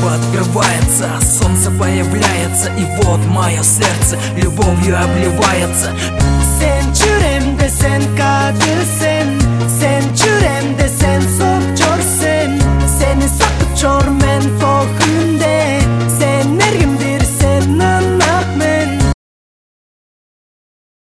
открывается, солнце появляется, и вот мое сердце любовью обливается. Sen çüremde sen katilsin.